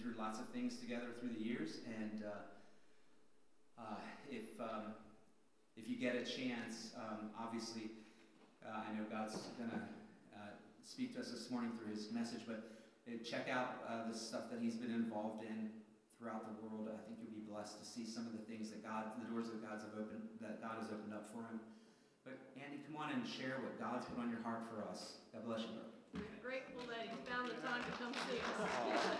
through lots of things together through the years, and if you get a chance, obviously, I know God's going to speak to us this morning through his message, but check out the stuff that he's been involved in throughout the world. I think you'll be blessed to see some of the things that the doors that God has opened up for him. But Andy, come on and share what God's put on your heart for us. God bless you, brother. We're grateful that he's found the time to come see us.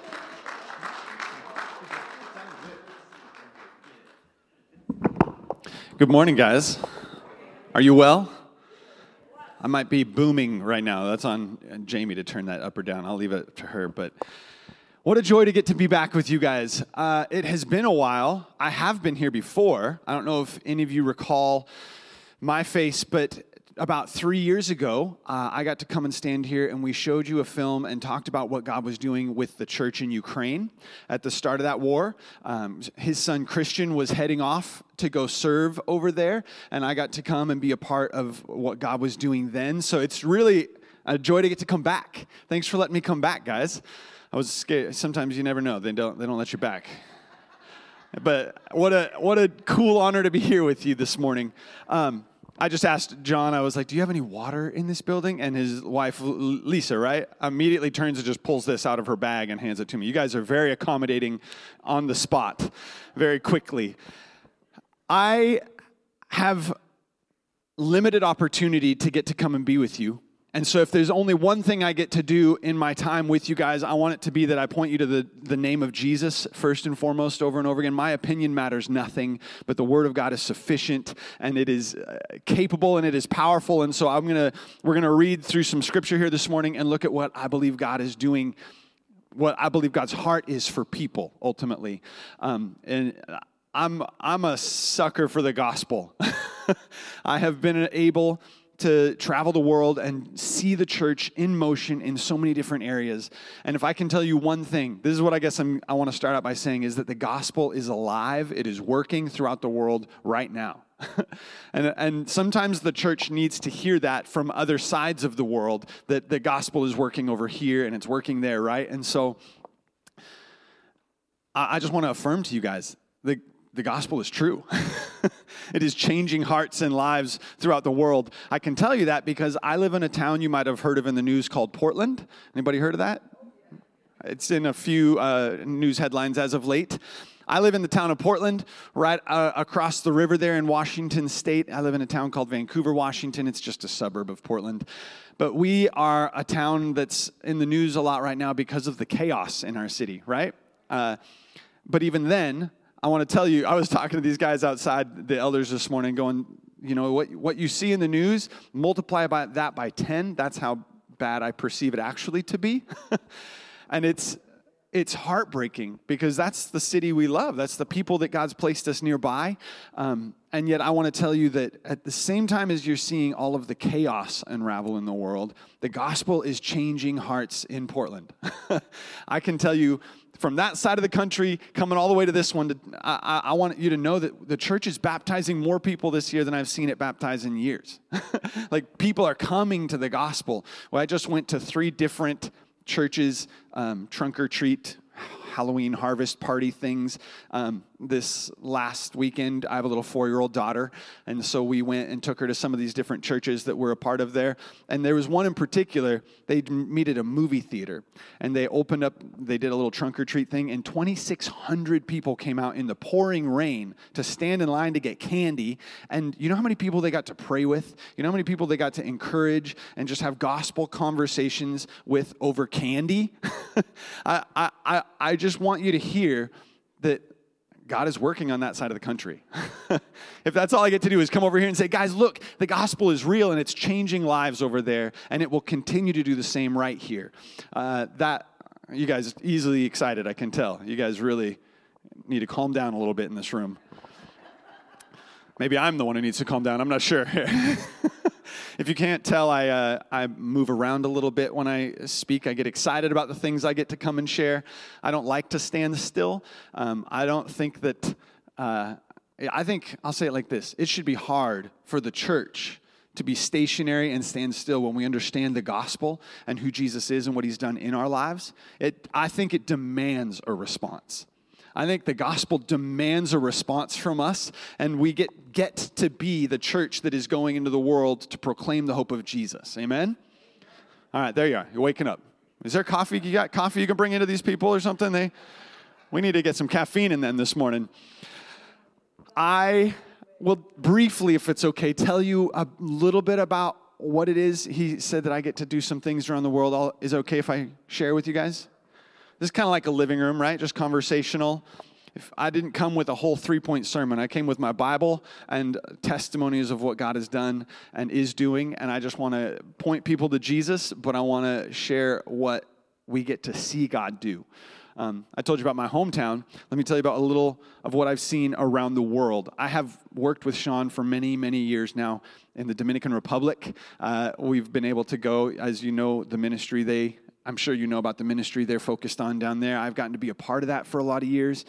Good morning, guys. Are you well? I might be booming right now. That's on Jamie to turn that up or down. I'll leave it to her. But what a joy to get to be back with you guys. It has been a while. I have been here before. I don't know if any of you recall my face, but about 3 years ago, I got to come and stand here, and we showed you a film and talked about what God was doing with the church in Ukraine at the start of that war. His son Christian was heading off to go serve over there, and I got to come and be a part of what God was doing then. So it's really a joy to get to come back. Thanks for letting me come back, guys. I was scared. Sometimes you never know; they don't let you back. But what a cool honor to be here with you this morning. I just asked John, I was like, do you have any water in this building? And his wife, Lisa, right, immediately turns and just pulls this out of her bag and hands it to me. You guys are very accommodating on the spot, very quickly. I have limited opportunity to get to come and be with you. And so if there's only one thing I get to do in my time with you guys, I want it to be that I point you to the name of Jesus first and foremost over and over again. My opinion matters nothing, but the Word of God is sufficient, and it is capable, and it is powerful. And so we're gonna read through some scripture here this morning and look at what I believe God is doing, what I believe God's heart is for people ultimately. And I'm a sucker for the gospel. I have been able to travel the world and see the church in motion in so many different areas. And if I can tell you one thing, this is what I guess I want to start out by saying, is that the gospel is alive. It is working throughout the world right now. and sometimes the church needs to hear that from other sides of the world, that the gospel is working over here and it's working there, right? And so I just want to affirm to you guys, the gospel is true. It is changing hearts and lives throughout the world. I can tell you that because I live in a town you might have heard of in the news called Portland. Anybody heard of that? It's in a few news headlines as of late. I live in the town of Portland, right across the river there in Washington State. I live in a town called Vancouver, Washington. It's just a suburb of Portland. But we are a town that's in the news a lot right now because of the chaos in our city, right? But even then, I want to tell you, I was talking to these guys outside, the elders this morning, going, you know, what you see in the news, multiply that by 10. That's how bad I perceive it actually to be. And it's heartbreaking because that's the city we love. That's the people that God's placed us nearby. And yet I want to tell you that at the same time as you're seeing all of the chaos unravel in the world, the gospel is changing hearts in Portland. I can tell you, from that side of the country, coming all the way to this one, I want you to know that the church is baptizing more people this year than I've seen it baptize in years. Like, people are coming to the gospel. Well, I just went to 3 different churches, trunk or treat, Halloween harvest party things. This last weekend, I have a little 4-year-old daughter, and so we went and took her to some of these different churches that we're a part of there. And there was one in particular, they meet at a movie theater, and they did a little trunk or treat thing, and 2,600 people came out in the pouring rain to stand in line to get candy. And you know how many people they got to pray with? You know how many people they got to encourage and just have gospel conversations with over candy? I just want you to hear that God is working on that side of the country. If that's all I get to do is come over here and say, guys, look, the gospel is real and it's changing lives over there, and it will continue to do the same right here. You guys are easily excited, I can tell. You guys really need to calm down a little bit in this room. Maybe I'm the one who needs to calm down. I'm not sure. If you can't tell, I move around a little bit when I speak. I get excited about the things I get to come and share. I don't like to stand still. I don't think that, I think, I'll say it like this. It should be hard for the church to be stationary and stand still when we understand the gospel and who Jesus is and what he's done in our lives, I think it demands a response. I think the gospel demands a response from us, and we get to be the church that is going into the world to proclaim the hope of Jesus. Amen? All right, there you are. You're waking up. Is there coffee? You got coffee you can bring into these people or something? We need to get some caffeine in them this morning. I will briefly, if it's okay, tell you a little bit about what it is. He said that I get to do some things around the world. Is it okay if I share with you guys? This is kind of like a living room, right? Just conversational. If I didn't come with a whole 3-point sermon, I came with my Bible and testimonies of what God has done and is doing. And I just want to point people to Jesus, but I want to share what we get to see God do. I told you about my hometown. Let me tell you about a little of what I've seen around the world. I have worked with Sean for many, many years now in the Dominican Republic. We've been able to go, as you know, the ministry I'm sure you know about the ministry they're focused on down there. I've gotten to be a part of that for a lot of years.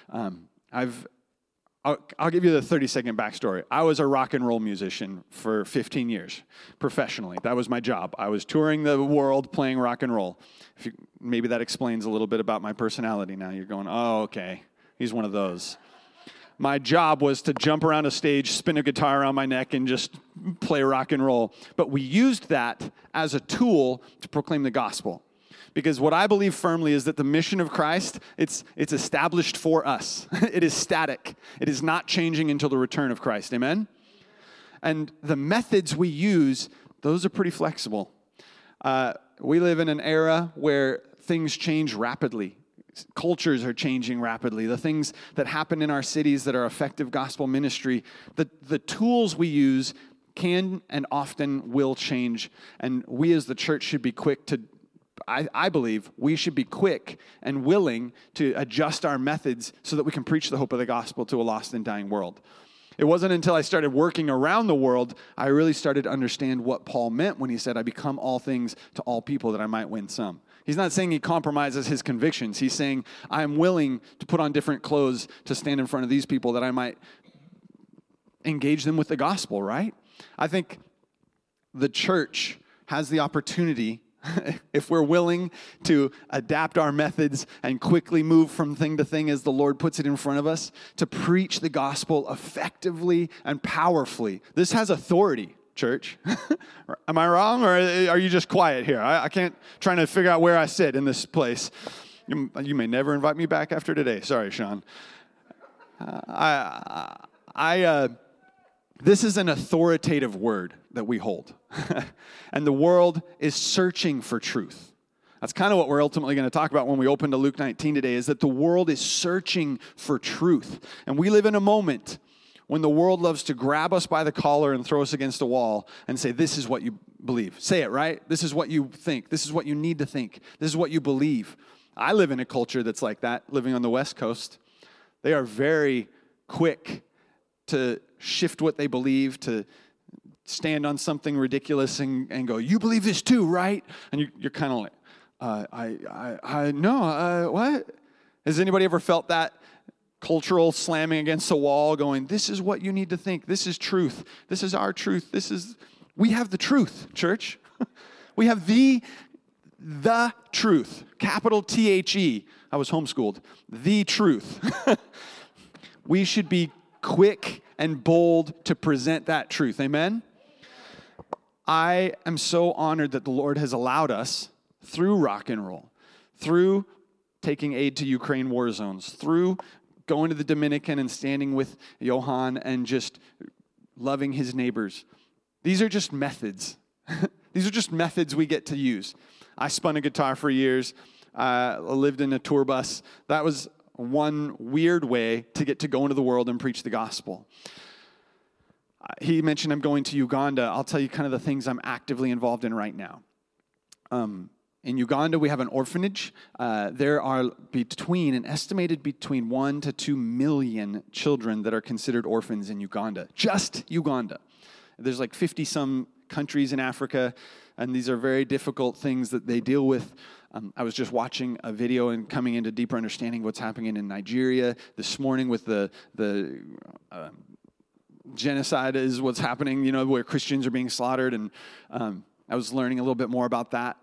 I'll give you the 30-second backstory. I was a rock and roll musician for 15 years, professionally. That was my job. I was touring the world playing rock and roll. Maybe that explains a little bit about my personality now. You're going, oh, okay, he's one of those. My job was to jump around a stage, spin a guitar around my neck, and just play rock and roll. But we used that as a tool to proclaim the gospel. Because what I believe firmly is that the mission of Christ, it's established for us. It is static. It is not changing until the return of Christ. Amen? And the methods we use, those are pretty flexible. We live in an era where things change rapidly. Cultures are changing rapidly. The things that happen in our cities that are effective gospel ministry, the tools we use can and often will change. And we as the church should be quick to I believe we should be quick and willing to adjust our methods so that we can preach the hope of the gospel to a lost and dying world. It wasn't until I started working around the world I really started to understand what Paul meant when he said, I become all things to all people that I might win some. He's not saying he compromises his convictions. He's saying, I'm willing to put on different clothes to stand in front of these people that I might engage them with the gospel, right? I think the church has the opportunity, if we're willing to adapt our methods and quickly move from thing to thing as the Lord puts it in front of us, to preach the gospel effectively and powerfully. This has authority, church. Am I wrong, or are you just quiet here? I can't, trying to figure out where I sit in this place. You may never invite me back after today. Sorry, Sean. This is an authoritative word that we hold. And the world is searching for truth. That's kind of what we're ultimately going to talk about when we open to Luke 19 today, is that the world is searching for truth. And we live in a moment when the world loves to grab us by the collar and throw us against a wall and say, this is what you believe. Say it, right? This is what you think. This is what you need to think. This is what you believe. I live in a culture that's like that, living on the West Coast. They are very quick to shift what they believe, to stand on something ridiculous and go, you believe this too, right? And you're kind of like, no, what? Has anybody ever felt that cultural slamming against the wall going, this is what you need to think. This is truth. This is our truth. We have the truth, church. We have the truth, capital T-H-E. I was homeschooled. The truth. We should be quick and bold to present that truth. Amen? I am so honored that the Lord has allowed us, through rock and roll, through taking aid to Ukraine war zones, through going to the Dominican and standing with Johan and just loving his neighbors. These are just methods. These are just methods we get to use. I spun a guitar for years. I lived in a tour bus. That was one weird way to get to go into the world and preach the gospel. He mentioned I'm going to Uganda. I'll tell you kind of the things I'm actively involved in right now. In Uganda, we have an orphanage. There are an estimated between 1 to 2 million children that are considered orphans in Uganda. Just Uganda. There's like 50-some countries in Africa, and these are very difficult things that they deal with. I was just watching a video and coming into deeper understanding of what's happening in Nigeria this morning with the genocide is what's happening, where Christians are being slaughtered. And I was learning a little bit more about that.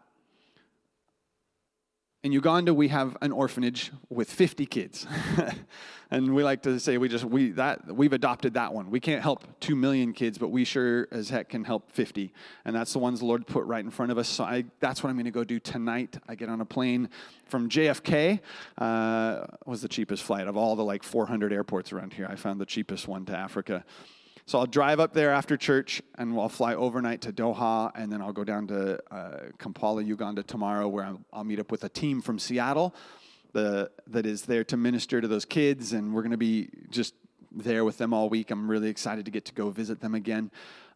In Uganda, we have an orphanage with 50 kids. And we like to say we've adopted that one. We can't help 2 million kids, but we sure as heck can help 50. And that's the ones the Lord put right in front of us. So that's what I'm going to go do tonight. I get on a plane from JFK. Was the cheapest flight of all the 400 airports around here. I found the cheapest one to Africa. So I'll drive up there after church, and I'll fly overnight to Doha, and then I'll go down to Kampala, Uganda tomorrow, where I'll meet up with a team from Seattle that is there to minister to those kids, and we're going to be just there with them all week. I'm really excited to get to go visit them again.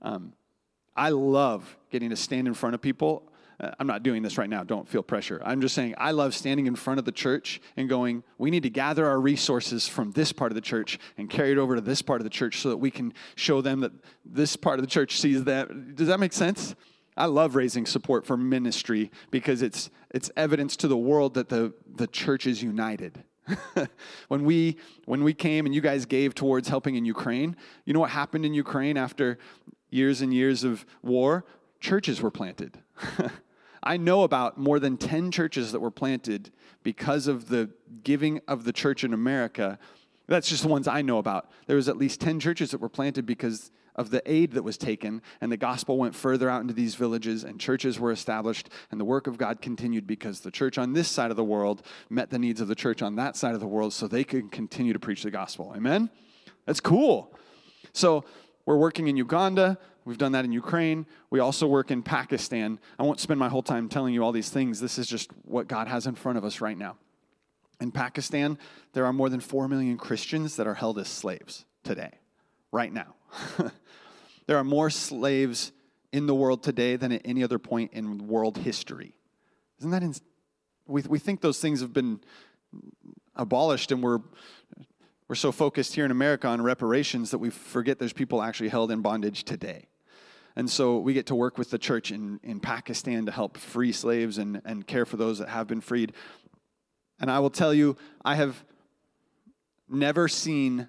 I love getting to stand in front of people. I'm not doing this right now. Don't feel pressure. I'm just saying I love standing in front of the church and going, we need to gather our resources from this part of the church and carry it over to this part of the church so that we can show them that this part of the church sees that. Does that make sense? I love raising support for ministry because it's evidence to the world that the church is united. When we came and you guys gave towards helping in Ukraine, you know what happened in Ukraine after years and years of war? Churches were planted. I know about more than 10 churches that were planted because of the giving of the church in America. That's just the ones I know about. There was at least 10 churches that were planted because of the aid that was taken, and the gospel went further out into these villages, and churches were established, and the work of God continued because the church on this side of the world met the needs of the church on that side of the world so they could continue to preach the gospel. Amen? That's cool. So we're working in Uganda. We've done that in Ukraine. We also work in Pakistan. I won't spend my whole time telling you all these things. This is just what God has in front of us right now. In Pakistan, there are more than 4 million Christians that are held as slaves today, right now. There are more slaves in the world today than at any other point in world history. Isn't that we think those things have been abolished, and we're so focused here in America on reparations that we forget there's people actually held in bondage today. And so we get to work with the church in Pakistan to help free slaves and care for those that have been freed. And I will tell you, I have never seen,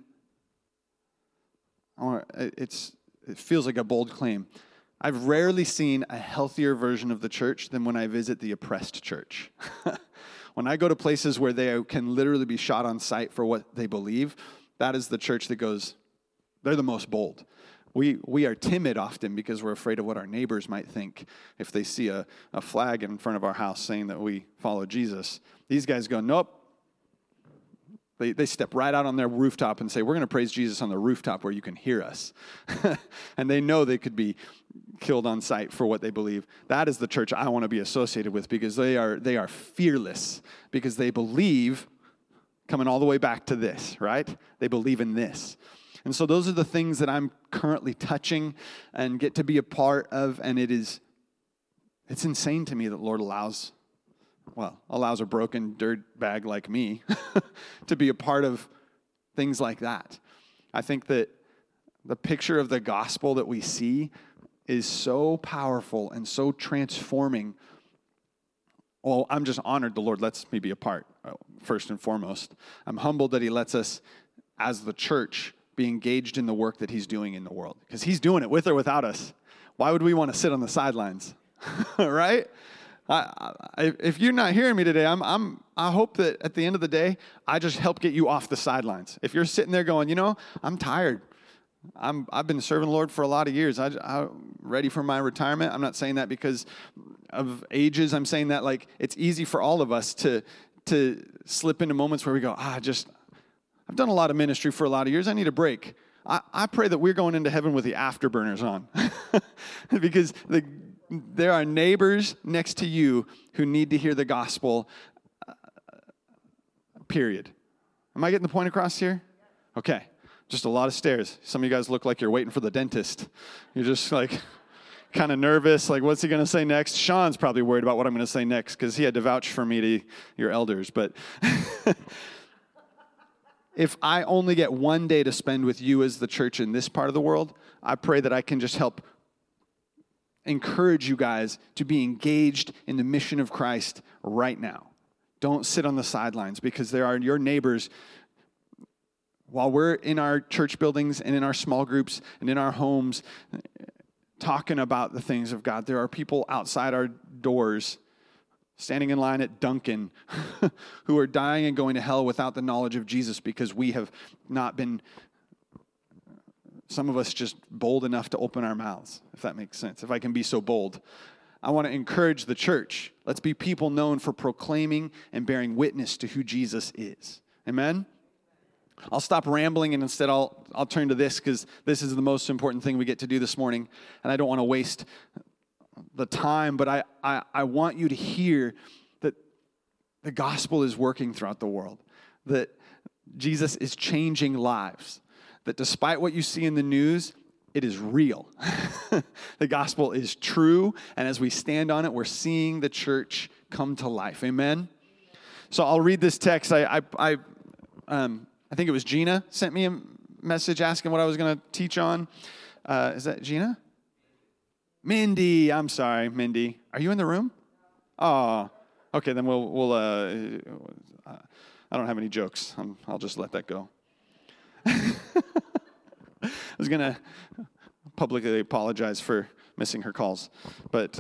it feels like a bold claim, I've rarely seen a healthier version of the church than when I visit the oppressed church. When I go to places where they can literally be shot on sight for what they believe, that is the church that goes, they're the most bold. We are timid often because we're afraid of what our neighbors might think if they see a flag in front of our house saying that we follow Jesus. These guys go, nope. They step right out on their rooftop and say, we're going to praise Jesus on the rooftop where you can hear us. And they know they could be killed on sight for what they believe. That is the church I want to be associated with because they are fearless because they believe, coming all the way back to this, right? They believe in this. And so those are the things that I'm currently touching and get to be a part of, and it's insane to me that the Lord allows a broken dirt bag like me to be a part of things like that. I think that the picture of the gospel that we see is so powerful and so transforming. Well, I'm just honored the Lord lets me be a part, first and foremost. I'm humbled that he lets us, as the church, be engaged in the work that he's doing in the world. Because he's doing it with or without us. Why would we want to sit on the sidelines? Right? If you're not hearing me today, I hope that at the end of the day, I just help get you off the sidelines. If you're sitting there going, I'm tired. I've been serving the Lord for a lot of years. I'm ready for my retirement. I'm not saying that because of ages. I'm saying that it's easy for all of us to slip into moments where we go, I've done a lot of ministry for a lot of years. I need a break. I pray that we're going into heaven with the afterburners on because there are neighbors next to you who need to hear the gospel, period. Am I getting the point across here? Okay. Just a lot of stairs. Some of you guys look like you're waiting for the dentist. You're just kind of nervous. What's he going to say next? Sean's probably worried about what I'm going to say next because he had to vouch for me to your elders. But if I only get one day to spend with you as the church in this part of the world, I pray that I can just help encourage you guys to be engaged in the mission of Christ right now. Don't sit on the sidelines because there are your neighbors. while we're in our church buildings and in our small groups and in our homes talking about the things of God, there are people outside our doors standing in line at Dunkin' who are dying and going to hell without the knowledge of Jesus because we have not been, some of us, just bold enough to open our mouths, if that makes sense, if I can be so bold. I want to encourage the church. Let's be people known for proclaiming and bearing witness to who Jesus is. Amen? I'll stop rambling, and instead I'll turn to this, because this is the most important thing we get to do this morning, and I don't want to waste the time, but I want you to hear that the gospel is working throughout the world, that Jesus is changing lives, that despite what you see in the news, it is real. The gospel is true, and as we stand on it, we're seeing the church come to life. Amen? So I'll read this text. I think it was Gina sent me a message asking what I was going to teach on. Is that Gina? Mindy. I'm sorry, Mindy. Are you in the room? Oh, okay. Then we'll. I don't have any jokes. I'll just let that go. I was going to publicly apologize for missing her calls, but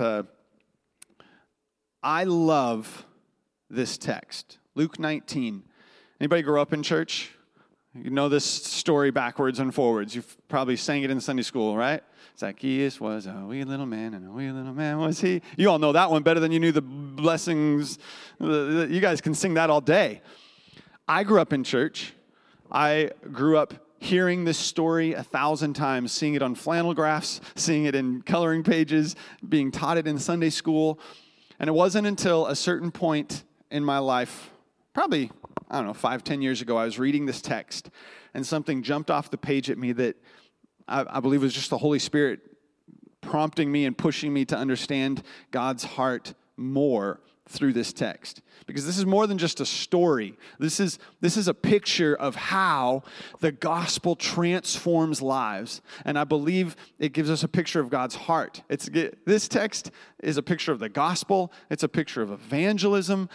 I love this text, Luke 19. Anybody grow up in church? You know this story backwards and forwards. You've probably sang it in Sunday school, right? Zacchaeus was a wee little man, and a wee little man was he. You all know that one better than you knew the blessings. You guys can sing that all day. I grew up in church. I grew up hearing this story 1,000 times, seeing it on flannel graphs, seeing it in coloring pages, being taught it in Sunday school. And it wasn't until a certain point in my life, probably, 5-10 years ago, I was reading this text, and something jumped off the page at me that I believe was just the Holy Spirit prompting me and pushing me to understand God's heart more through this text. Because this is more than just a story. This is a picture of how the gospel transforms lives. And I believe it gives us a picture of God's heart. This text is a picture of the gospel. It's a picture of evangelism.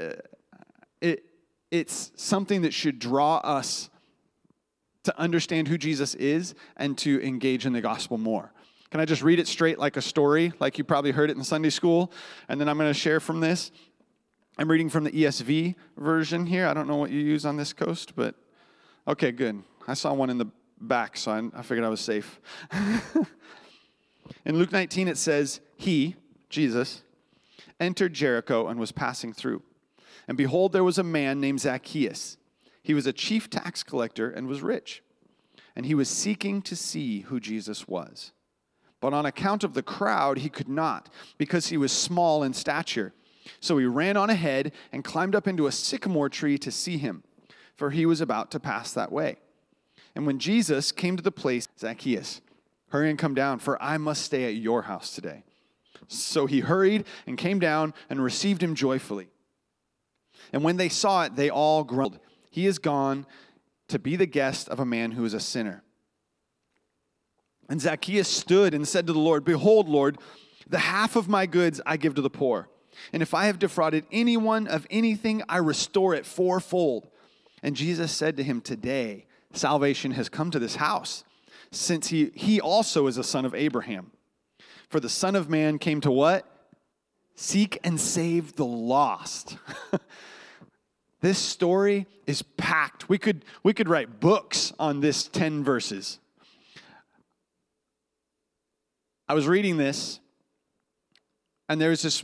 It's something that should draw us to understand who Jesus is and to engage in the gospel more. Can I just read it straight like a story, like you probably heard it in Sunday school? And then I'm going to share from this. I'm reading from the ESV version here. I don't know what you use on this coast, but okay, good. I saw one in the back, so I figured I was safe. In Luke 19, it says, he, Jesus, entered Jericho and was passing through. And behold, there was a man named Zacchaeus. He was a chief tax collector and was rich. And he was seeking to see who Jesus was. But on account of the crowd, he could not, because he was small in stature. So he ran on ahead and climbed up into a sycamore tree to see him, for he was about to pass that way. And when Jesus came to the place, Zacchaeus, hurry and come down, for I must stay at your house today. So he hurried and came down and received him joyfully. And when they saw it, they all grumbled, he is gone to be the guest of a man who is a sinner. And Zacchaeus stood and said to the Lord, behold, Lord, the half of my goods I give to the poor. And if I have defrauded anyone of anything, I restore it fourfold. And Jesus said to him, today salvation has come to this house, since he also is a son of Abraham. For the Son of Man came to what? Seek and save the lost. This story is packed. We could write books on this 10 verses. I was reading this, and there's this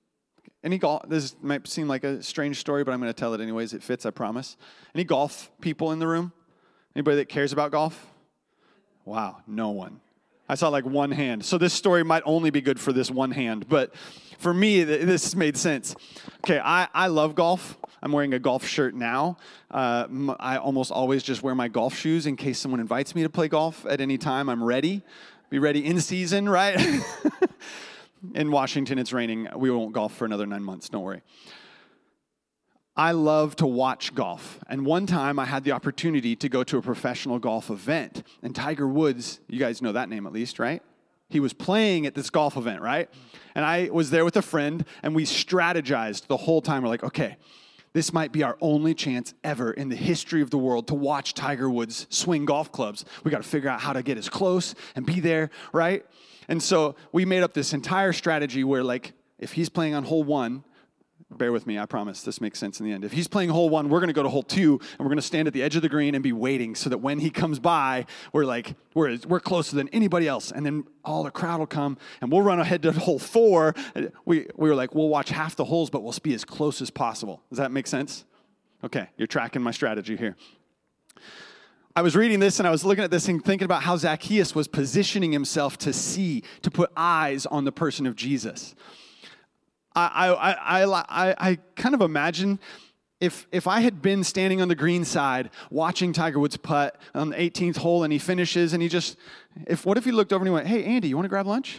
might seem like a strange story, but I'm going to tell it anyways. It fits, I promise. Any golf people in the room? Anybody that cares about golf? Wow, no one. I saw like one hand. So this story might only be good for this one hand, but for me, this made sense. Okay, I love golf. I'm wearing a golf shirt now. I almost always just wear my golf shoes in case someone invites me to play golf at any time. I'm ready. Be ready in season, right? In Washington, it's raining. We won't golf for another 9 months. Don't worry. I love to watch golf. And one time I had the opportunity to go to a professional golf event. And Tiger Woods, you guys know that name at least, right? He was playing at this golf event, right? And I was there with a friend, and we strategized the whole time. We're like, okay, This might be our only chance ever in the history of the world to watch Tiger Woods swing golf clubs. We got to figure out how to get as close and be there, right? And so we made up this entire strategy where, like, if he's playing on hole 1, bear with me, I promise this makes sense in the end. If he's playing hole 1, we're going to go to hole 2, and we're going to stand at the edge of the green and be waiting so that when he comes by, we're closer than anybody else. And then all the crowd will come, and we'll run ahead to hole 4. We were like, we'll watch half the holes, but we'll be as close as possible. Does that make sense? Okay, you're tracking my strategy here. I was reading this, and I was looking at this and thinking about how Zacchaeus was positioning himself to see, to put eyes on the person of Jesus. I kind of imagine if I had been standing on the green side watching Tiger Woods putt on the 18th hole and he finishes and what if he looked over and he went, "Hey, Andy, you want to grab lunch?"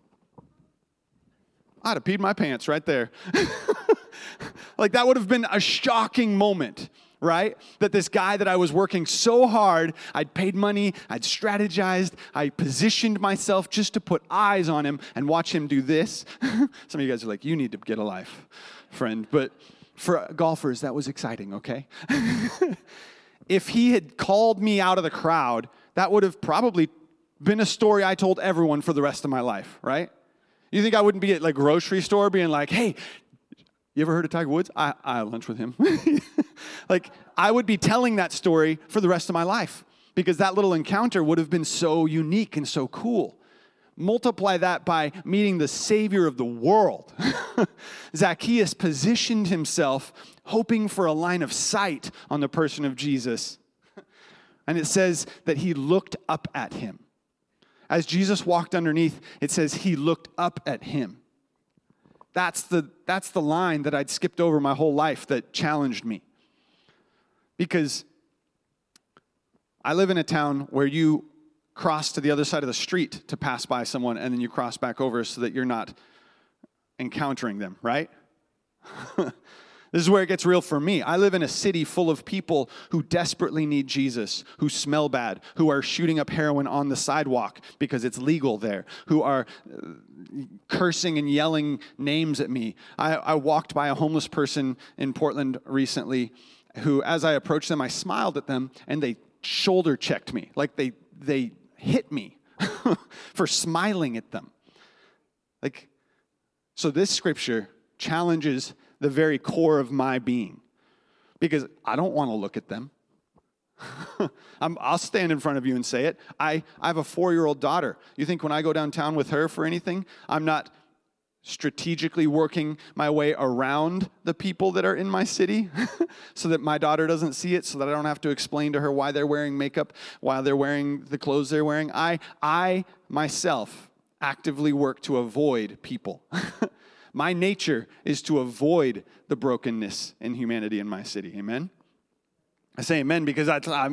I'd have peed my pants right there. Like, that would have been a shocking moment, right? That this guy that I was working so hard, I'd paid money, I'd strategized, I positioned myself just to put eyes on him and watch him do this. Some of you guys are like, you need to get a life, friend. But for golfers, that was exciting, okay? If he had called me out of the crowd, that would have probably been a story I told everyone for the rest of my life, right? You think I wouldn't be at, like, grocery store being like, "Hey, you ever heard of Tiger Woods? I had lunch with him." Like, I would be telling that story for the rest of my life because that little encounter would have been so unique and so cool. Multiply that by meeting the Savior of the world. Zacchaeus positioned himself hoping for a line of sight on the person of Jesus. And it says that he looked up at him. As Jesus walked underneath, it says he looked up at him. That's the line that I'd skipped over my whole life that challenged me. Because I live in a town where you cross to the other side of the street to pass by someone, and then you cross back over so that you're not encountering them, right? This is where it gets real for me. I live in a city full of people who desperately need Jesus, who smell bad, who are shooting up heroin on the sidewalk because it's legal there, who are cursing and yelling names at me. I walked by a homeless person in Portland recently who, as I approached them, I smiled at them, and they shoulder checked me. Like they hit me for smiling at them. Like, so this scripture challenges the very core of my being, because I don't want to look at them. I'll stand in front of you and say it. I have a 4-year-old daughter. You think when I go downtown with her for anything, I'm not strategically working my way around the people that are in my city so that my daughter doesn't see it, so that I don't have to explain to her why they're wearing makeup, why they're wearing the clothes they're wearing? I myself actively work to avoid people. My nature is to avoid the brokenness in humanity in my city. Amen? I say amen because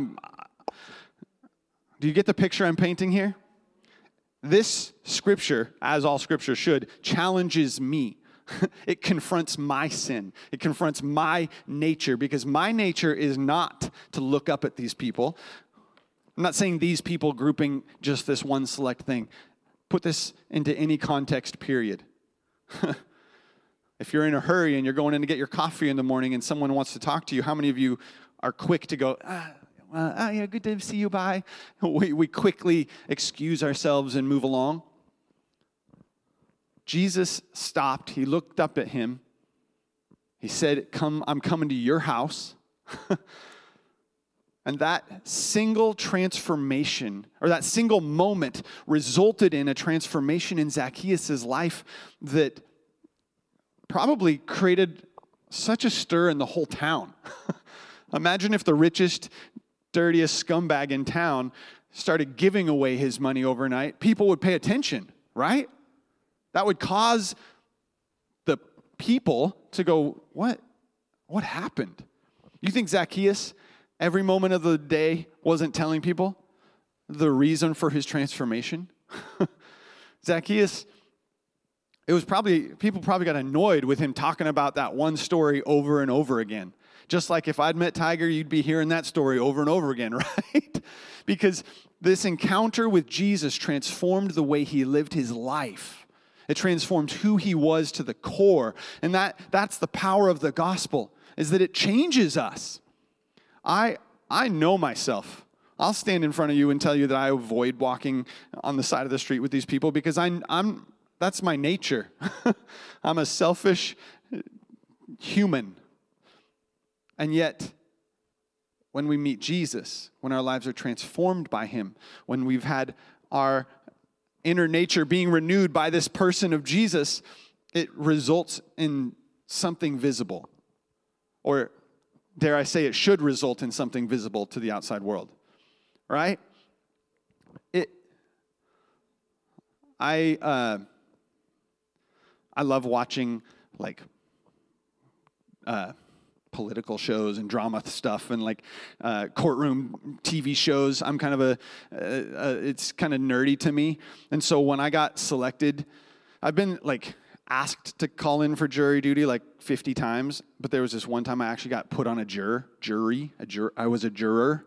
do you get the picture I'm painting here? This scripture, as all scripture should, challenges me. It confronts my sin. It confronts my nature, because my nature is not to look up at these people. I'm not saying these people grouping just this one select thing. Put this into any context, period. If you're in a hurry and you're going in to get your coffee in the morning and someone wants to talk to you, how many of you are quick to go, yeah, good to see you, bye? We quickly excuse ourselves and move along. Jesus stopped. He looked up at him. He said, I'm coming to your house. And that single transformation, or that single moment, resulted in a transformation in Zacchaeus' life that probably created such a stir in the whole town. Imagine if the richest, dirtiest scumbag in town started giving away his money overnight. People would pay attention, right? That would cause the people to go, what happened? You think Zacchaeus, every moment of the day, wasn't telling people the reason for his transformation? Zacchaeus, people probably got annoyed with him talking about that one story over and over again. Just like if I'd met Tiger, you'd be hearing that story over and over again, right? Because this encounter with Jesus transformed the way he lived his life. It transformed who he was to the core. And that's the power of the gospel. is that it changes us. I know myself. I'll stand in front of you and tell you that I avoid walking on the side of the street with these people because that's my nature. I'm a selfish human. And yet, when we meet Jesus, when our lives are transformed by him, when we've had our inner nature being renewed by this person of Jesus, it results in something visible. Or, dare I say, it should result in something visible to the outside world. Right? I love watching like political shows and drama stuff and like courtroom TV shows. I'm kind of it's kind of nerdy to me. And so when I got selected, I've been like asked to call in for jury duty like 50 times, but there was this one time I actually got put on a jury. I was a juror.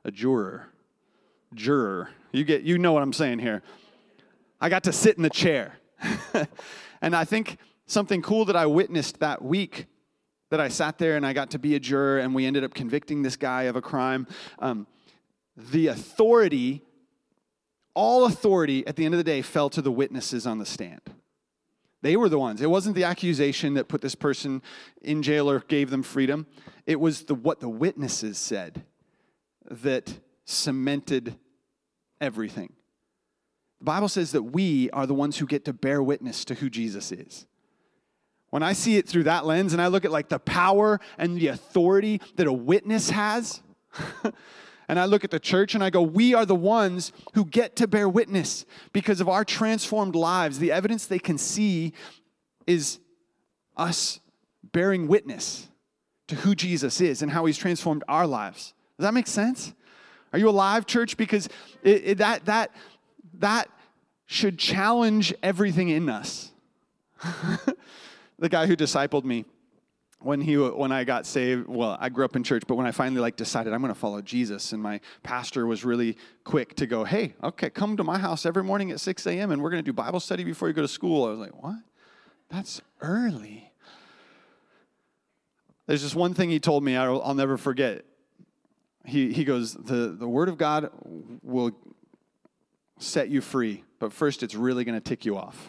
You know what I'm saying here. I got to sit in the chair. And I think something cool that I witnessed that week, that I sat there and I got to be a juror and we ended up convicting this guy of a crime. The authority, all authority at the end of the day fell to the witnesses on the stand. They were the ones. It wasn't the accusation that put this person in jail or gave them freedom. It was what the witnesses said that cemented everything. The Bible says that we are the ones who get to bear witness to who Jesus is. When I see it through that lens and I look at like the power and the authority that a witness has, and I look at the church and I go, we are the ones who get to bear witness because of our transformed lives. The evidence they can see is us bearing witness to who Jesus is and how he's transformed our lives. Does that make sense? Are you alive, church? Because that should challenge everything in us. The guy who discipled me when I got saved, well, I grew up in church, but when I finally decided I'm going to follow Jesus, and my pastor was really quick to go, hey, okay, come to my house every morning at 6 a.m. and we're going to do Bible study before you go to school. I was like, what? That's early. There's just one thing he told me I'll never forget. He goes, the Word of God will set you free, but first it's really going to tick you off.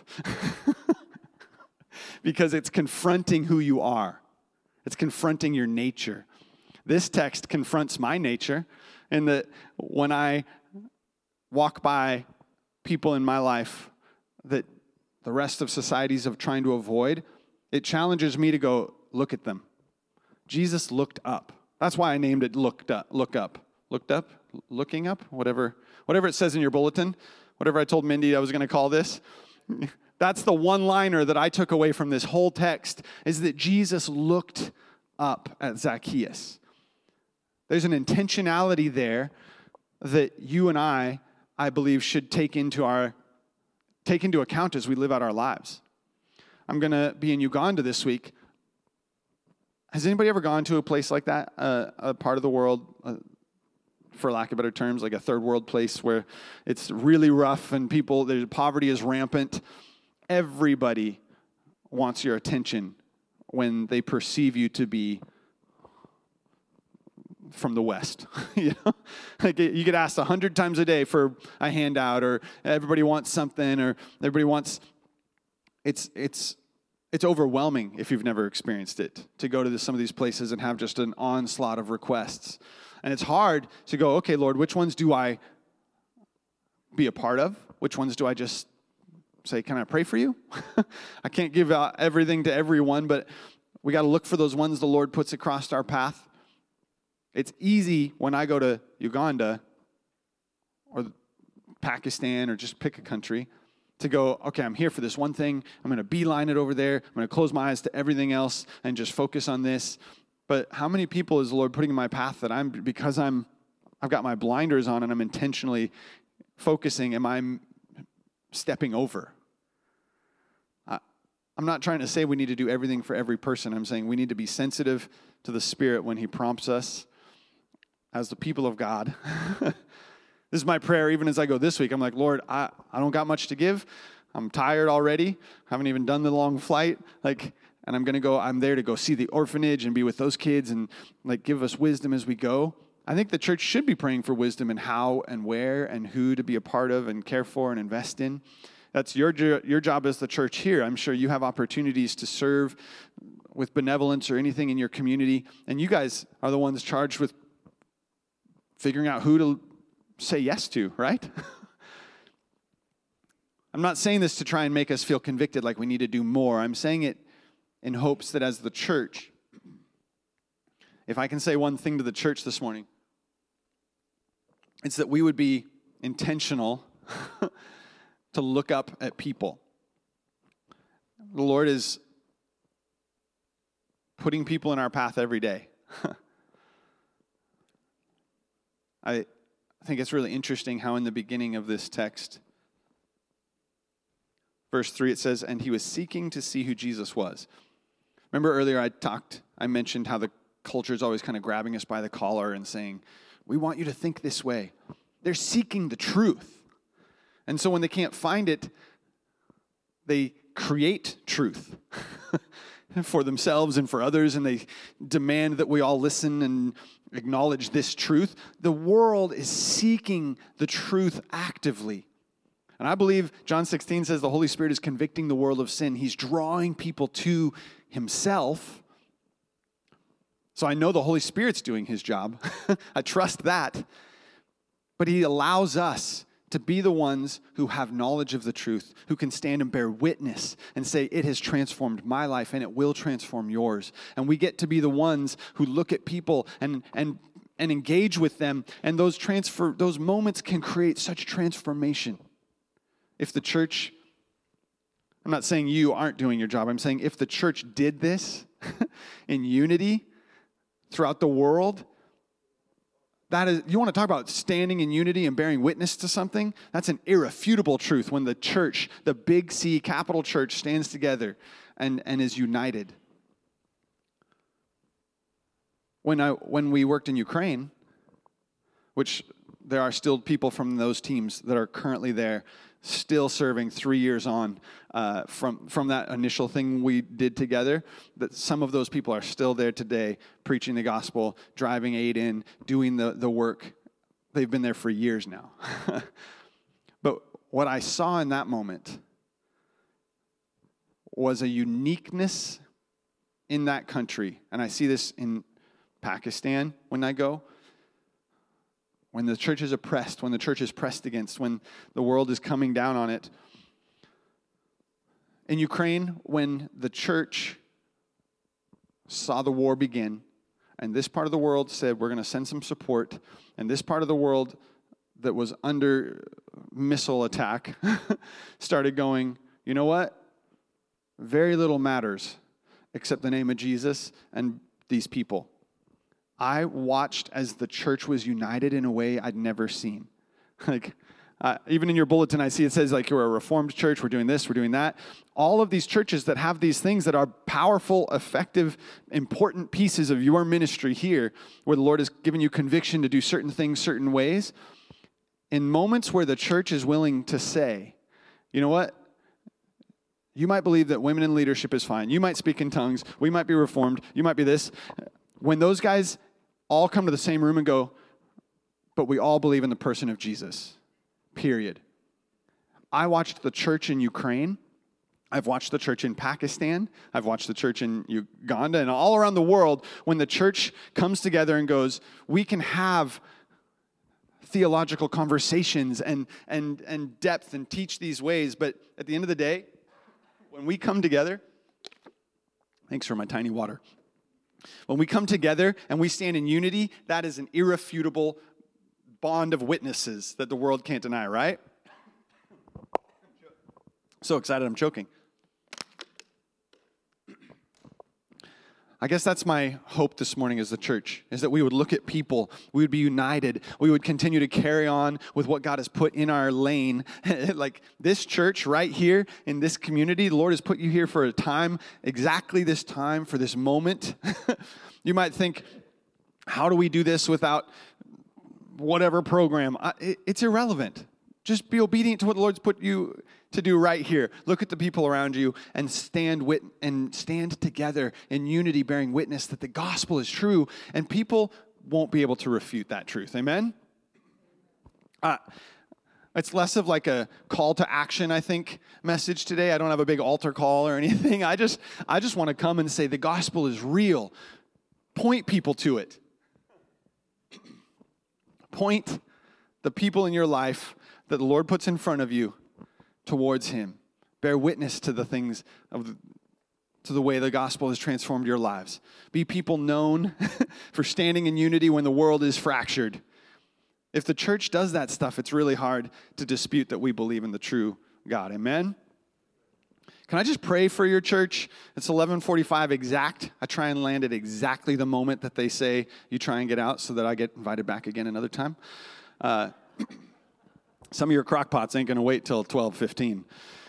Because it's confronting who you are. It's confronting your nature. This text confronts my nature in that when I walk by people in my life that the rest of societies are trying to avoid, it challenges me to go, look at them. Jesus looked up. That's why I named it look up, looking up, whatever it says in your bulletin, whatever I told Mindy I was going to call this. That's the one-liner that I took away from this whole text, is that Jesus looked up at Zacchaeus. There's an intentionality there that you and I believe, should take into account as we live out our lives. I'm going to be in Uganda this week. Has anybody ever gone to a place like that, a part of the world, for lack of better terms, like a third world place where it's really rough and poverty is rampant? Everybody wants your attention when they perceive you to be from the West. You know? Like you get asked 100 times a day for a handout, or everybody wants something, or everybody wants. It's overwhelming if you've never experienced it, to go to some of these places and have just an onslaught of requests. And it's hard to go, okay, Lord, which ones do I be a part of? Which ones do I just say, can I pray for you? I can't give out everything to everyone, but we got to look for those ones the Lord puts across our path. It's easy when I go to Uganda or Pakistan, or just pick a country, to go, okay, I'm here for this one thing. I'm going to beeline it over there. I'm going to close my eyes to everything else and just focus on this. But how many people is the Lord putting in my path that I've got my blinders on and I'm intentionally focusing, am I stepping over? I'm not trying to say we need to do everything for every person. I'm saying we need to be sensitive to the Spirit when He prompts us as the people of God. This is my prayer even as I go this week. I'm like, Lord, I don't got much to give. I'm tired already. Haven't even done the long flight. Like, and I'm there to go see the orphanage and be with those kids and like give us wisdom as we go. I think the church should be praying for wisdom in how and where and who to be a part of and care for and invest in. That's your job as the church here. I'm sure you have opportunities to serve with benevolence or anything in your community, and you guys are the ones charged with figuring out who to say yes to, right? I'm not saying this to try and make us feel convicted like we need to do more. I'm saying it in hopes that as the church, if I can say one thing to the church this morning, it's that we would be intentional to look up at people. The Lord is putting people in our path every day. I think it's really interesting how in the beginning of this text, verse 3, it says, and he was seeking to see who Jesus was. Remember earlier I mentioned how the culture is always kind of grabbing us by the collar and saying, we want you to think this way. They're seeking the truth. And so when they can't find it, they create truth for themselves and for others, and they demand that we all listen and acknowledge this truth. The world is seeking the truth actively. And I believe John 16 says the Holy Spirit is convicting the world of sin. He's drawing people to himself. So I know the Holy Spirit's doing his job. I trust that. But he allows us to be the ones who have knowledge of the truth, who can stand and bear witness and say, it has transformed my life and it will transform yours. And we get to be the ones who look at people and engage with them. And those moments can create such transformation. If the church, I'm not saying you aren't doing your job. I'm saying if the church did this in unity throughout the world, that is, you want to talk about standing in unity and bearing witness to something? That's an irrefutable truth when the church, the big C, capital church, stands together and is united. When we worked in Ukraine, which there are still people from those teams that are currently there, still serving 3 years on from that initial thing we did together, that some of those people are still there today preaching the gospel, driving aid in, doing the work. They've been there for years now. But what I saw in that moment was a uniqueness in that country, and I see this in Pakistan when I go. When the church is oppressed, when the church is pressed against, when the world is coming down on it. In Ukraine, when the church saw the war begin, and this part of the world said, we're going to send some support, and this part of the world that was under missile attack started going, you know what? Very little matters except the name of Jesus and these people. I watched as the church was united in a way I'd never seen. Even in your bulletin, I see it says, you're a Reformed church, we're doing this, we're doing that. All of these churches that have these things that are powerful, effective, important pieces of your ministry here, where the Lord has given you conviction to do certain things certain ways, in moments where the church is willing to say, you know what? You might believe that women in leadership is fine. You might speak in tongues. We might be Reformed. You might be this. When those guys all come to the same room and go, but we all believe in the person of Jesus, period. I watched the church in Ukraine. I've watched the church in Pakistan. I've watched the church in Uganda and all around the world. When the church comes together and goes, we can have theological conversations and depth and teach these ways, but at the end of the day, when we come together, thanks for my tiny water. When we come together and we stand in unity, that is an irrefutable bond of witnesses that the world can't deny, right? So excited I'm choking. I guess that's my hope this morning as the church, is that we would look at people, we would be united, we would continue to carry on with what God has put in our lane. Like this church right here in this community, the Lord has put you here for a time, exactly this time, for this moment. You might think, how do we do this without whatever program? It's irrelevant. Just be obedient to what the Lord's put you to do right here. Look at the people around you and stand together in unity, bearing witness that the gospel is true, and people won't be able to refute that truth. Amen? It's less of like a call to action, I think, message today. I don't have a big altar call or anything. I just want to come and say the gospel is real. Point people to it. Point the people in your life that the Lord puts in front of you towards him. Bear witness to the things to the way the gospel has transformed your lives. Be people known for standing in unity when the world is fractured. If the church does that stuff, it's really hard to dispute that we believe in the true God. Amen? Can I just pray for your church? It's 11:45 exact. I try and land at exactly the moment that they say you try and get out so that I get invited back again another time. Some of your crockpots ain't going to wait till 12:15.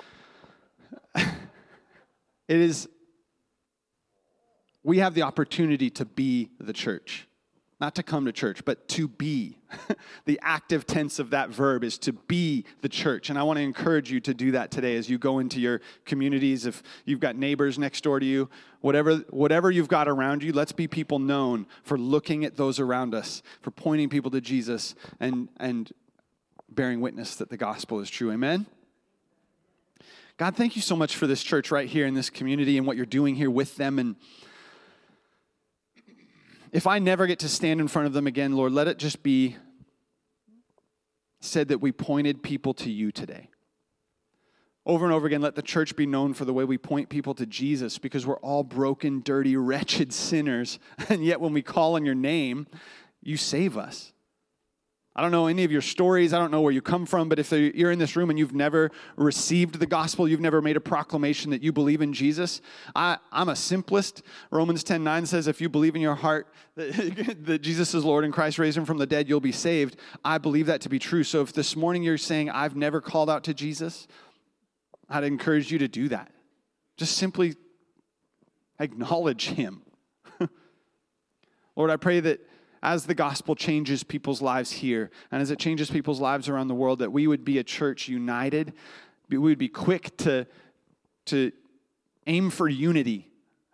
We have the opportunity to be the church. Not to come to church, but to be. The active tense of that verb is to be the church. And I want to encourage you to do that today as you go into your communities. If you've got neighbors next door to you, whatever you've got around you, let's be people known for looking at those around us, for pointing people to Jesus and bearing witness that the gospel is true. Amen? God, thank you so much for this church right here in this community and what you're doing here with them. And if I never get to stand in front of them again, Lord, let it just be said that we pointed people to you today. Over and over again, let the church be known for the way we point people to Jesus, because we're all broken, dirty, wretched sinners. And yet when we call on your name, you save us. I don't know any of your stories. I don't know where you come from, but if you're in this room and you've never received the gospel, you've never made a proclamation that you believe in Jesus, I'm a simplest. Romans 10:9 says, if you believe in your heart that Jesus is Lord and Christ raised him from the dead, you'll be saved. I believe that to be true. So if this morning you're saying, I've never called out to Jesus, I'd encourage you to do that. Just simply acknowledge him. Lord, I pray that as the gospel changes people's lives here, and as it changes people's lives around the world, that we would be a church united. We would be quick to aim for unity.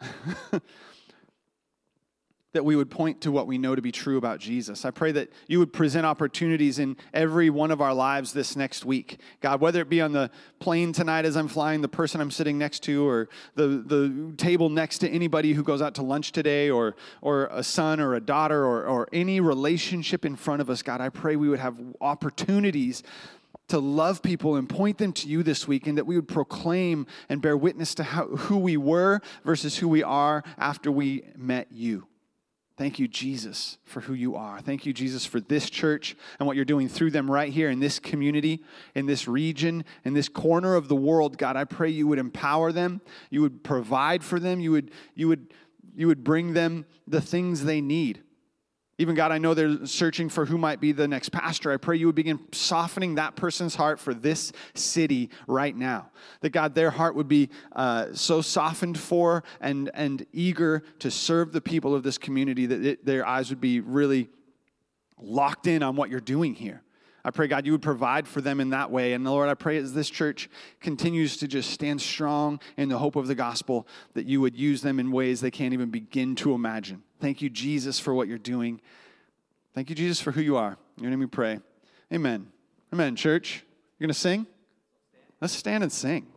That we would point to what we know to be true about Jesus. I pray that you would present opportunities in every one of our lives this next week. God, whether it be on the plane tonight as I'm flying, the person I'm sitting next to, or the table next to anybody who goes out to lunch today, or a son or a daughter, or any relationship in front of us, God, I pray we would have opportunities to love people and point them to you this week, and that we would proclaim and bear witness to who we were versus who we are after we met you. Thank you, Jesus, for who you are. Thank you, Jesus, for this church and what you're doing through them right here in this community, in this region, in this corner of the world. God, I pray you would empower them. You would provide for them. You would bring them the things they need. Even, God, I know they're searching for who might be the next pastor. I pray you would begin softening that person's heart for this city right now. That, God, their heart would be so softened for and eager to serve the people of this community that their eyes would be really locked in on what you're doing here. I pray, God, you would provide for them in that way. And, Lord, I pray as this church continues to just stand strong in the hope of the gospel, that you would use them in ways they can't even begin to imagine. Thank you, Jesus, for what you're doing. Thank you, Jesus, for who you are. In your name we pray. Amen. Amen, church. You're going to sing? Let's stand and sing.